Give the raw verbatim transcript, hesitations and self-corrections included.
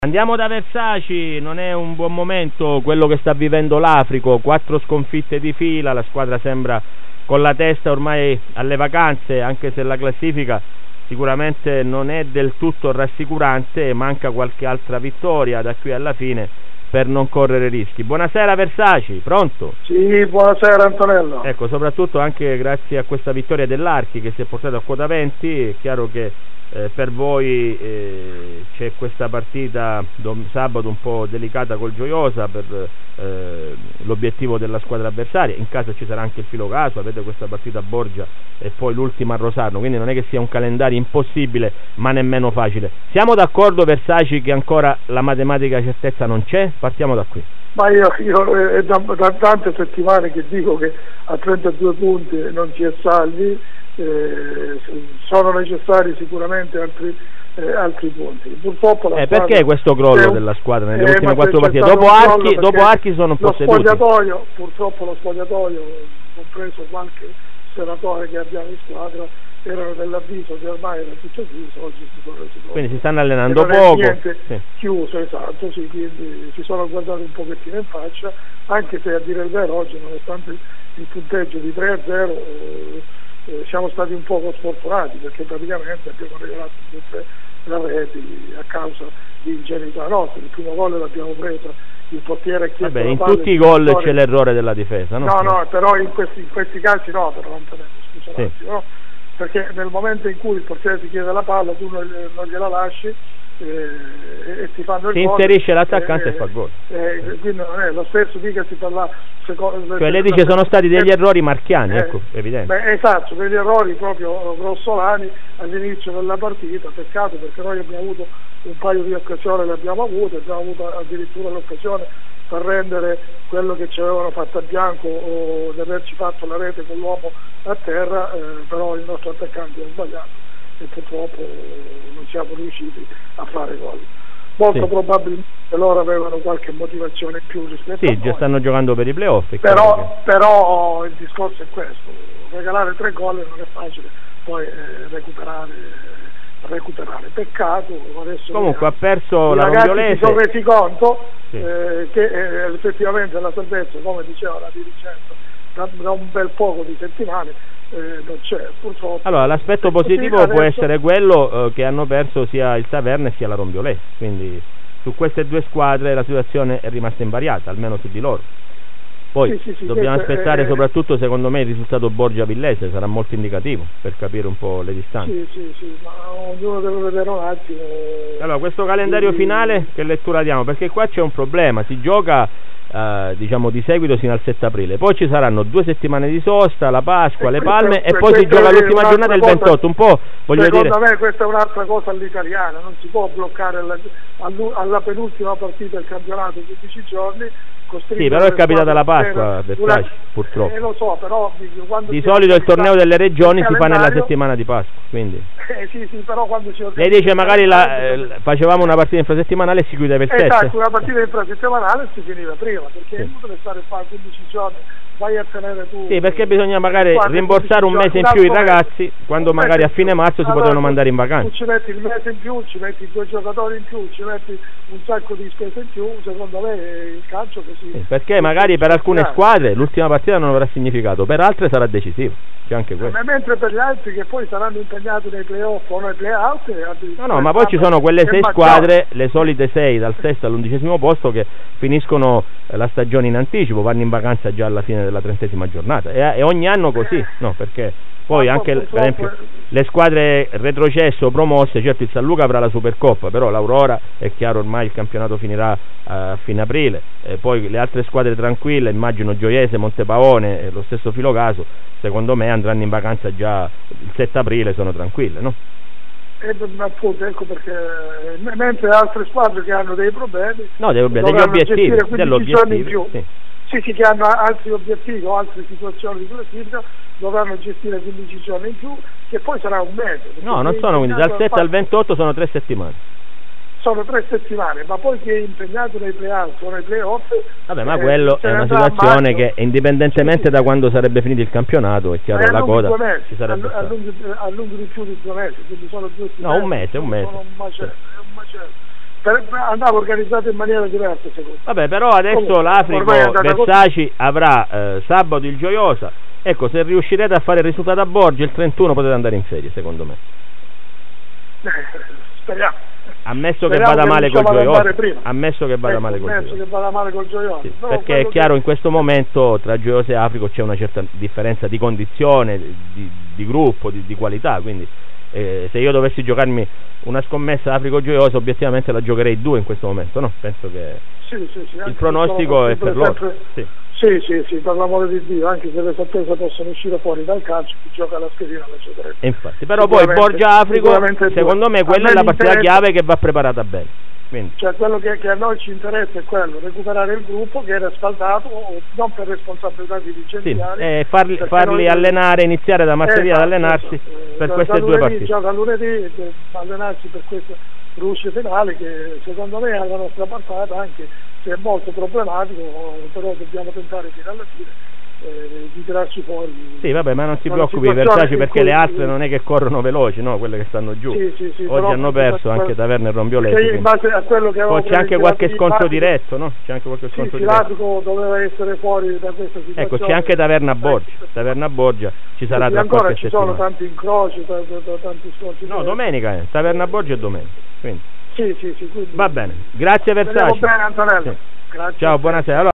Andiamo da Versace, non è un buon momento quello che sta vivendo l'Africo, quattro sconfitte di fila, la squadra sembra con la testa ormai alle vacanze, anche se la classifica sicuramente non è del tutto rassicurante, manca qualche altra vittoria da qui alla fine per non correre rischi. Buonasera Versace, pronto? Sì, buonasera Antonello. Ecco, soprattutto anche grazie a questa vittoria dell'Archi che si è portata a quota venti, è chiaro che Eh, per voi eh, c'è questa partita dom- sabato un po' delicata col Gioiosa per eh, l'obiettivo della squadra avversaria, in casa ci sarà anche il Filocaso, avete questa partita a Borgia e poi l'ultima a Rosarno, quindi non è che sia un calendario impossibile ma nemmeno facile. Siamo d'accordo Versace che ancora la matematica certezza non c'è? Partiamo da qui. Ma io, io è da, da tante settimane che dico che a trentadue punti non si è salvi. Eh, sono necessari sicuramente altri, eh, altri punti. Purtroppo la eh, perché questo crollo un, della squadra nelle eh, ultime quattro partite? Dopo Archi, dopo Archi sono un po' seduti. Spogliatoio, purtroppo lo spogliatoio, compreso qualche senatore che abbiamo in squadra, erano dell'avviso che ormai era tutto chiuso, oggi si sono resi conto. Quindi si stanno allenando poco. Niente sì. chiuso, esatto, sì, quindi si sono guardati un pochettino in faccia, anche se a dire il vero oggi, nonostante il punteggio di tre a zero, eh, Eh, siamo stati un poco sfortunati perché praticamente abbiamo regalato tutte le reti a causa di ingenuità nostra. Il primo gol l'abbiamo preso, il portiere ha chiesto Vabbè, la in palla, tutti i gol c'è l'errore della difesa, no? No, no, però in questi, in questi casi no, però Antonello, scusa sì. un attimo, no? Perché nel momento in cui il portiere ti chiede la palla tu non, non gliela lasci eh, e ti fanno il si gol, inserisce l'attaccante eh, e fa gol. Eh, quindi non è lo stesso, mica si parla secondo, cioè lei dice sono stati degli errori marchiani, eh, ecco, evidente. Beh, esatto, degli errori proprio grossolani all'inizio della partita, peccato perché noi abbiamo avuto un paio di occasioni, le abbiamo avute, abbiamo avuto addirittura l'occasione per rendere quello che ci avevano fatto a Bianco o di averci fatto la rete con l'uomo a terra, eh, però il nostro attaccante ha sbagliato e purtroppo non siamo riusciti a fare gol. Molto sì. probabilmente loro avevano qualche motivazione in più rispetto sì, a noi. Sì, già stanno giocando per i playoff. Però, che... però il discorso è questo, regalare tre gol non è facile, poi eh, recuperare recuperare, peccato. Adesso comunque ha perso i la ragazzi Rombiolese. si sono resi conto sì. eh, che eh, effettivamente la salvezza, come diceva la dirigenza da, da un bel poco di settimane, eh, non c'è purtroppo. Allora l'aspetto positivo adesso... può essere quello eh, che hanno perso sia il Taverna sia la Rombiolese, quindi su queste due squadre la situazione è rimasta invariata, almeno su di loro. Poi sì, sì, sì, dobbiamo aspettare è... soprattutto secondo me il risultato Borgia-Villese, sarà molto indicativo per capire un po' le distanze. Sì, sì, sì, ma ognuno deve vedere un attimo. Allora questo calendario sì. finale che lettura diamo? Perché qua c'è un problema, si gioca eh, diciamo di seguito fino al sette aprile, poi ci saranno due settimane di sosta, la Pasqua, e le questa, Palme e poi questa si gioca l'ultima giornata il ventotto, un po' voglio secondo dire... me questa è un'altra cosa all'italiana, non si può bloccare alla, alla penultima partita del campionato quindici giorni. Sì, però è capitata la Pasqua, Versace, purtroppo. Eh, lo so, però quando di solito il torneo delle regioni si fa nella settimana di Pasqua, quindi. Eh, sì, sì, però quando si Lei dice magari la, eh, facevamo una partita infrasettimanale e si chiudeva il sette. Esatto, una partita infrasettimanale si finiva prima, perché sì. è inutile stare qua quindici giorni, vai a tenere tu. Sì, perché bisogna magari rimborsare un mese in più i ragazzi, quando magari a fine marzo si allora, potevano mandare in vacanza. Tu ci metti il mese in più, ci metti due giocatori in più, ci metti un sacco di spese in più, secondo me il calcio così. Sì, perché magari per alcune squadre l'ultima partita non avrà significato, per altre sarà decisivo, c'è anche questo. Ma mentre per gli altri che poi saranno impegnati nei playoff o nei playout. No, no, ma poi ci sono quelle sei squadre, le solite sei dal sesto all'undicesimo posto che finiscono la stagione in anticipo, vanno in vacanza già alla fine della trentesima giornata e, e ogni anno così, no, perché poi anche per esempio le squadre retrocesse o promosse, certo il San Luca avrà la Supercoppa, però l'Aurora è chiaro ormai il campionato finirà a fine aprile, e poi le altre squadre tranquille, immagino Gioiese, Montepaone e lo stesso Filocaso, secondo me andranno in vacanza già il sette aprile, sono tranquille, no? Eh, appunto, ecco perché mentre altre squadre che hanno dei problemi, no, dei problemi, degli obiettivi, giorni in più. Sì. Sì, sì, che hanno altri obiettivi o altre situazioni di classifica dovranno gestire quindici giorni in più, che poi sarà un mese. No, non sono quindi dal sette al ventotto sono tre settimane. Sono tre settimane, ma poi chi è impegnato nei playout o nei playoff. Vabbè, ma eh, quello è una situazione che indipendentemente sì, da quando sarebbe finito il campionato, è chiaro la coda mesi, ci sarebbe a, a, lungo, a lungo di più di due mesi, quindi sono due settimane. No, un mese, un mese. Sono un macello, è un macello. per, andava organizzato in maniera diversa secondo me. Vabbè, però adesso l'Africo Versace avrà eh, sabato il Gioiosa. Ecco, se riuscirete a fare il risultato a Borgia, il trentuno potete andare in ferie, secondo me. Eh, speriamo. Ammesso speriamo che vada male col Gioiosa. Ammesso che vada ecco, male col Gioiosa. che vada male col Gioiosa. Sì, no, perché è chiaro che in questo momento tra Gioiosa e Africo c'è una certa differenza di condizione, di, di gruppo, di, di qualità, quindi eh, se io dovessi giocarmi una scommessa Africo-Gioiosa, obiettivamente la giocherei due in questo momento, no? Penso che sì, sì, sì, il pronostico è per loro. Sempre... Sì. Sì, sì, sì, per l'amore di Dio, anche se le sorprese possono uscire fuori dal calcio, chi gioca la schedina la giocherebbe. Infatti, però poi Borgia-Africo, secondo me quella è la partita chiave che va preparata bene. Quindi. Cioè quello che, che a noi ci interessa è quello, recuperare il gruppo che era spaldato, non per responsabilità dirigenziali. Sì, eh, farli, farli allenare, iniziare da martedì eh, ad allenarsi eh, per da, queste da lunedì, due partite. Gioca lunedì, allenarsi per queste rusce finali che secondo me alla nostra portata, anche se è molto problematico, però dobbiamo tentare fino alla fine eh, di tirarci fuori. Sì, vabbè, ma non si preoccupi i Versace, perché cui, le altre non è che corrono veloci, no? Quelle che stanno giù. Sì, sì, sì, oggi hanno perso anche Taverna e Rombioletti. In base a quello che poi c'è anche qualche scontro diretto, no? C'è anche qualche scontro sì, diretto. L'Africo doveva essere fuori da questa situazione. Ecco, c'è anche Taverna Borgia. Taverna Borgia ci sarà sì, tra ancora qualche ci settimana. sono tanti incroci, tanti scontri. No, domenica è. Taverna Borgia è domenica. Quindi. Sì, sì, sì. Quindi... Va bene. Grazie Versace. Bene, Antonello. Sì. Grazie. Ciao, buonasera. Allora,